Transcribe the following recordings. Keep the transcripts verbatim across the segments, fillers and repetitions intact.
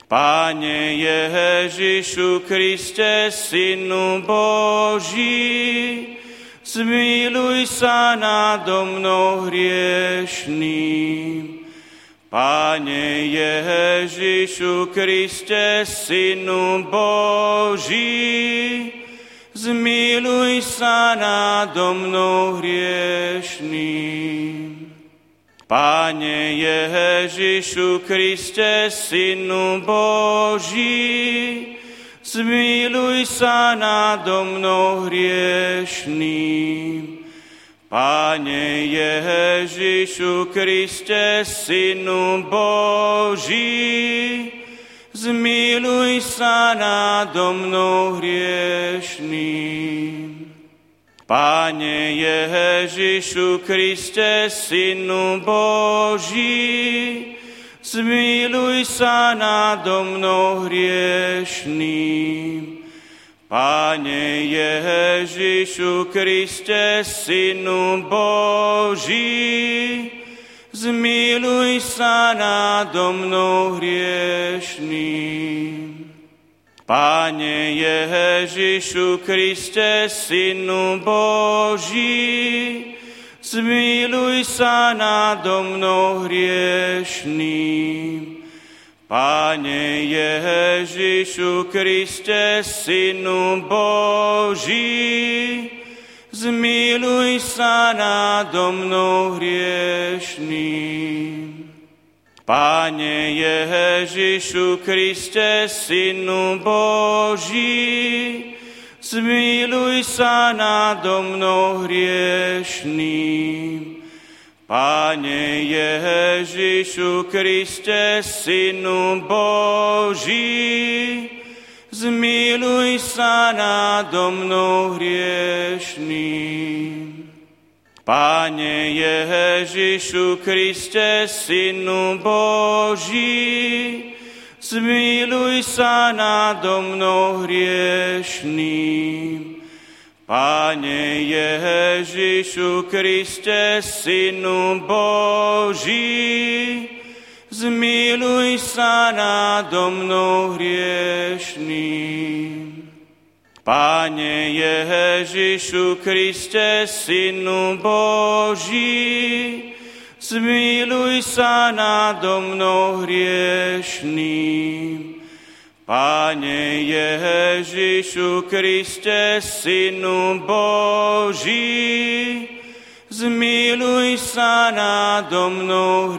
Pane Ježišu Kriste, Synu Boží, zmiluj sa nado mnou hriešným. Pane Ježišu Kriste, Synu Boží, zmiluj sa nado mnou hriešným. Pane Ježišu Kriste, Synu Boží, zmiluj sa nado mnou hriešným. Pane Ježišu Kriste, Synu Boží, zmiluj sa nado mnou hriešným. Pane Ježišu Kriste, Synu Boží, zmiluj sa nado mnou hriešným. Pane Ježišu Kriste, Synu Boží, zmiluj sa nado mnou hriešným. Pane Ježišu Kriste, Synu Boží, zmiluj sa nado mnou hriešným. Pane Ježišu Kriste, Synu Boží, zmiluj sa nado mnou hriešným. Pane Ježišu Kriste, Synu Boží, zmiluj sa nado mnou hriešným. Pane Ježišu Kriste, Synu Boží, zmiluj sa nado mnou hriešným. Pane Ježišu Kriste, Synu Boží, zmiluj sa nado mnou hriešným. Pane Ježišu Kriste, Synu Boží, zmiluj sa nado mnou hriešným. Pane Ježišu Kriste, Synu Boží, zmiluj sa nado mnou hriešným. Pane Ježišu Kriste, Synu Boží, zmiluj sa nado mnou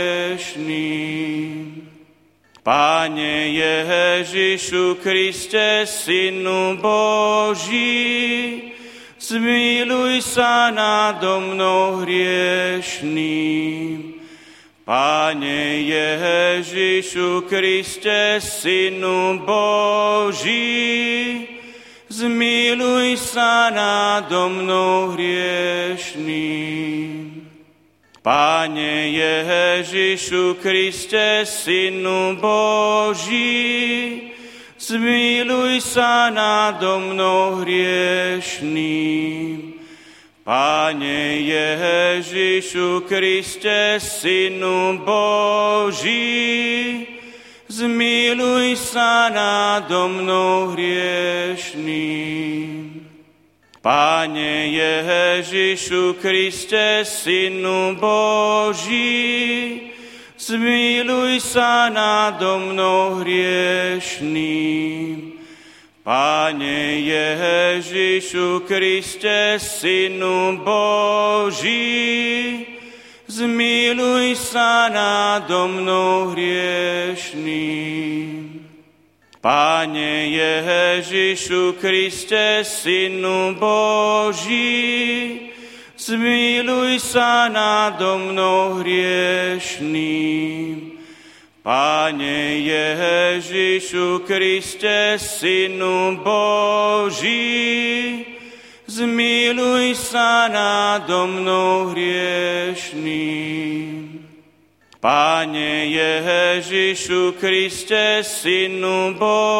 hriešným. Pane Ježišu Kriste, Synu Boží, zmiluj sa nado mnou hriešným. Pane Ježišu Kriste, Synu Boží, zmiluj sa nado mnou hriešným. Pane Ježišu Kriste, Synu Boží, zmiluj sa nado mnou hriešným. Pane Ježišu Kriste, Synu Boží, zmiluj sa nado mnou hriešným. Pane Ježišu Kriste, Synu Boží, zmiluj sa nado mnou hriešným. Pane Ježišu Kriste, Synu Boží, zmiluj sa nado mnou hriešným. Pane Ježišu Kriste, Synu Boží, zmiluj sa nado mnou hriešným. Pane Ježišu Kriste, Synu Boží, zmiluj sa nado mnou hriešným. Pane Ježišu Kriste, Synu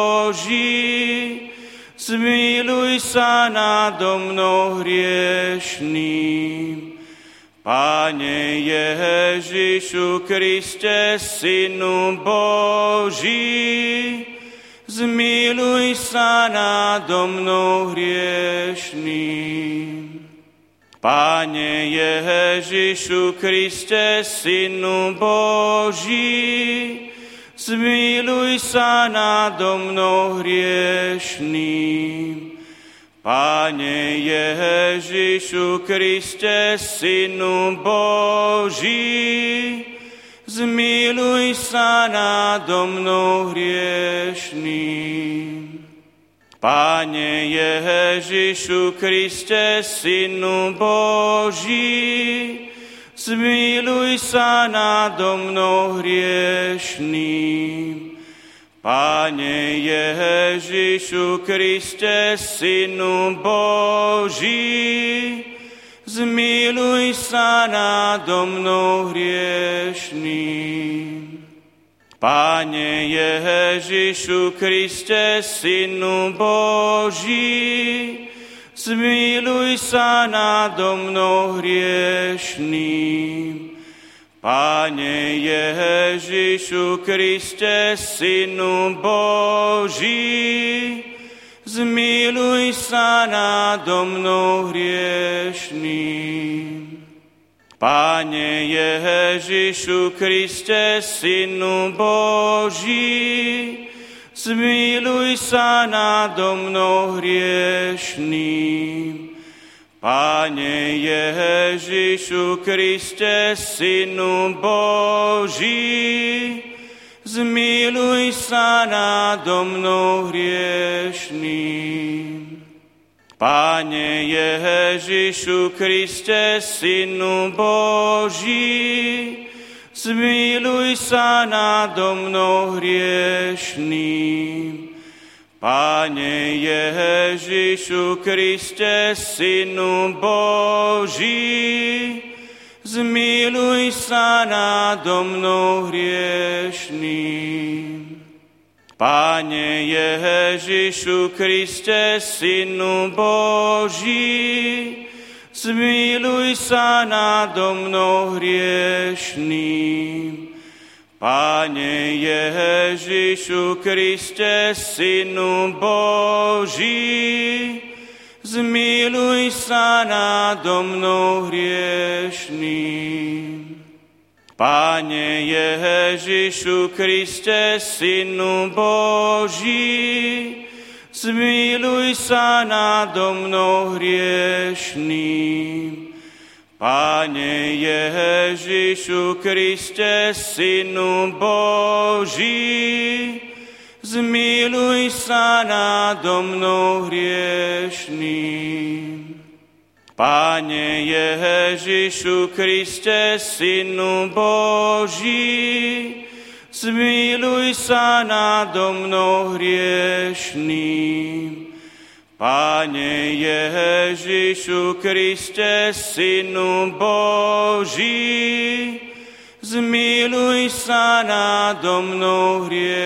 Boží, zmiluj sa nado mnou hriešným. Pane Ježišu Kriste, Synu Boží, zmiluj sa nado mnou hriešným. Pane Ježišu Kriste, Synu Boží, zmiluj sa nado mnou hriešným. Pane Ježišu Kriste, Synu Boží, zmiluj sa nado mnou hriešným. Pane Ježišu Kriste, Synu Boží, zmiluj sa nado mnou hriešným. Pane Ježišu Kriste, Synu Boží, zmiluj sa nado mnou hriešným. Pane Ježišu Kriste, Synu Boží, zmiluj sa nado mnou hriešným. Pane Ježišu Kriste, Synu Boží, zmiluj sa nado mnou hriešným. Pane Ježišu Kriste, Synu Boží, zmiluj sa nado mnou hriešnym. Pane Ježišu Kriste, Synu Boží, zmiluj sa nado mnou hriešným. Pane Ježišu Kriste, Synu Boží, zmiluj sa nado mnou hriešným. Pane Ježišu Kriste, Synu Boží, zmiluj sa nado mnou hriešným. Pane Ježišu Kriste, Synu Boží, zmiluj sa nado mnou hriešným. Pane Ježišu Kriste, Synu Boží, zmiluj sa nado mnou hriešnym. Pane Ježišu Kriste, Synu Boží, zmiluj sa nado mnou hriešnym. Pane Ježišu Kriste, Synu Boží, zmiluj sa nado mnou hriešnym. Pane Ježišu Kriste, Synu Boží, zmiluj sa nado mnou hriešnym. Pane Ježišu Kriste, Synu Boží, zmiluj sa nado mnou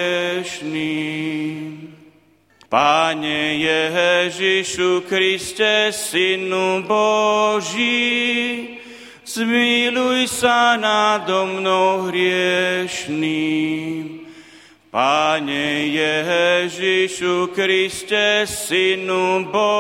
hriešnym. Pane Ježišu Kriste, Synu Boží, zmiluj sa nado mnou hriešnym. Pane Ježišu Kriste, Synu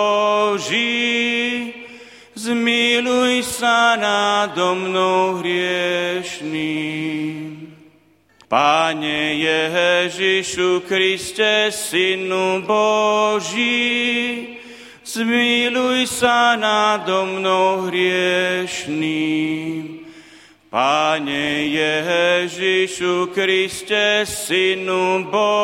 Boží, zmiluj sa nado mnou hriešnym. Pane Ježišu Kriste, Synu Boží, zmiluj sa nado mnou hriešnym. Pane Ježišu Kriste, Synu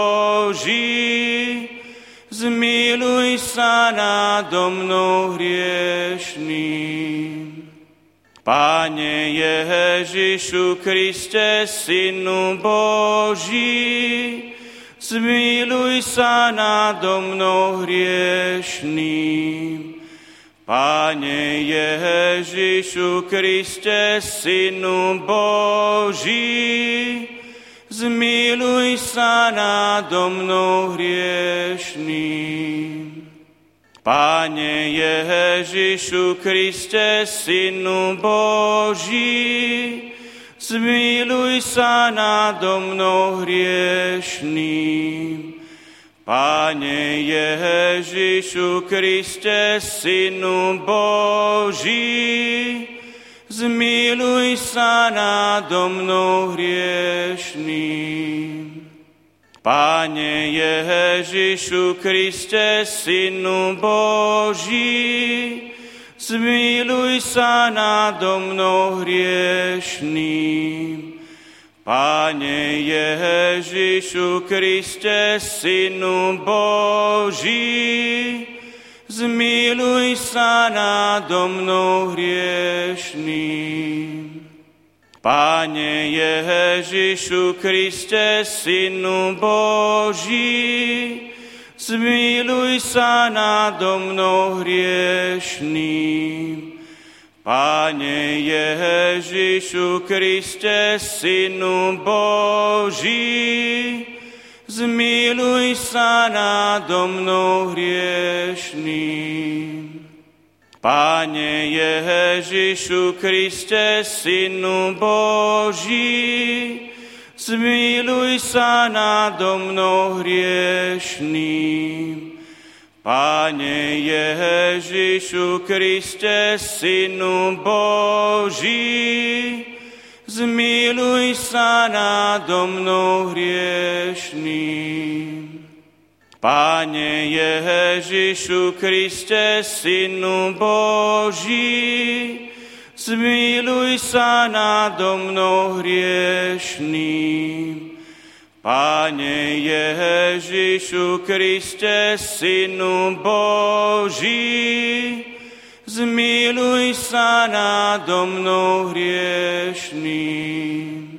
Boží, zmiluj sa nado mnou hriešnym. Pane Ježišu Kriste, Synu Boží, zmiluj sa nado mnou hriešnym. Pane Ježišu Kriste, Synu Boží, zmiluj sa nado mnou hriešnym. Pane Ježišu Kriste, Synu Boží, zmiluj sa nado mnou hriešným. Pane Ježišu Kriste, Synu Boží, zmiluj sa nado mnou hriešným. Pane Ježišu Kriste, Synu Boží, zmiluj sa nado mnou hriešným. Pane Ježišu Kriste, Synu Boží, zmiluj sa nado mnou hriešným. Pane Ježišu Kriste, Synu Boží, zmiluj sa nado mnou hriešným. Pane Ježišu Kriste, Synu Boží, zmiluj sa nado mnou hriešným. Pane Ježišu Kriste, Synu Boží, zmiluj sa nado mnou hriešným. Pane Ježišu Kriste, Synu Boží, zmiluj sa nado mnou hriešným. Pane Ježišu Kriste, Synu Boží, zmiluj sa nado mnou hriešným. Pane Ježišu Kriste, Synu Boží, zmiluj sa nado mnou hriešným.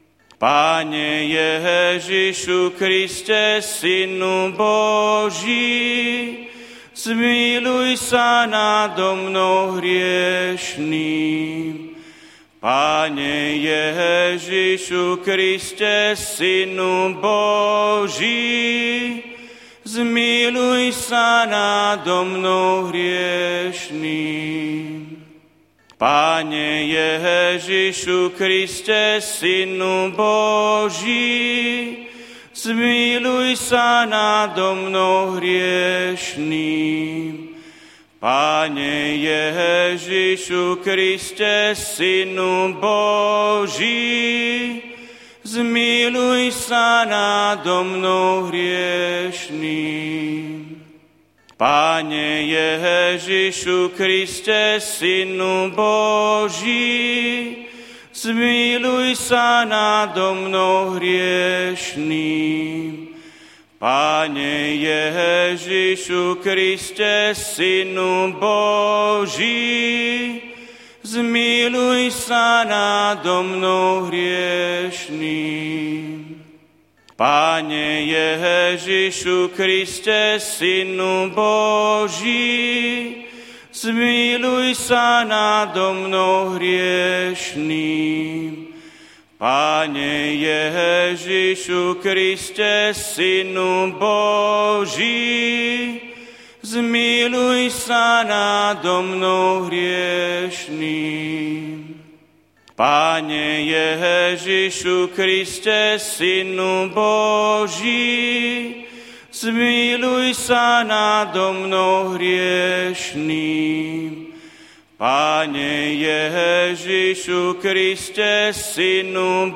Pane Ježišu Kriste, Synu Boží, zmiluj sa nado mnou hriešným. Pane Ježišu Kriste, Synu Boží, zmiluj sa nado mnou hriešným. Pane Ježišu Kriste, Synu Boží, zmiluj sa nado mnou hriešným. Pane Ježišu Kriste, Synu Boží, zmiluj sa nado mnou hriešným. Pane Ježišu Kriste, Synu Boží, zmiluj sa nado mnou hriešným. Pane Ježišu Kriste, Synu Boží, zmiluj sa nado mnou hriešným. Pane Ježišu Kriste, Synu Boží, zmiluj sa nado mnou hriešným. Pane Ježišu Kriste, Synu Boží, zmiluj sa nado mnou hriešným. Pane Ježišu Kriste, Synu Boží, zmiluj sa nado mnou hriešným. Pane Ježišu Kriste, Synu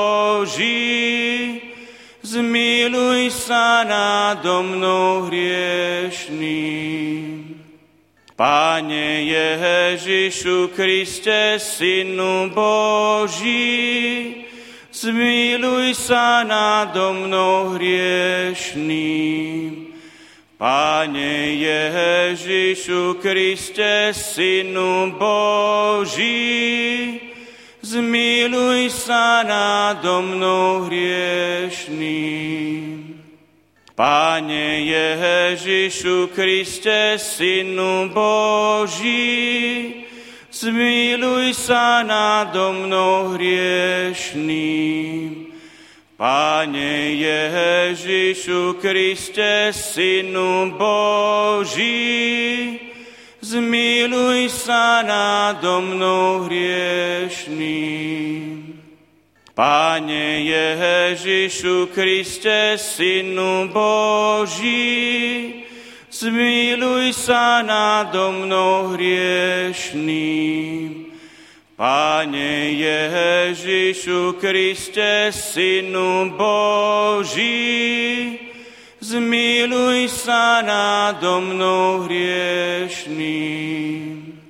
Boží, zmiluj sa nado mnou hriešným. Pane Ježišu Kriste, Synu Boží, zmiluj sa nado mnou hriešným. Pane Ježišu Kriste, Synu Boží, zmiluj sa nado mnou hriešným. Pane Ježišu Kriste, Synu Boží, zmiluj sa nado mnou hriešným. Pane Ježišu Kriste, Synu Boží, zmiluj sa nado mnou hriešným. Pane Ježišu Kriste, Synu Boží, zmiluj sa nado mnou hriešným. Pane Ježišu Kriste, Synu Boží, zmiluj sa nado mnou hriešným.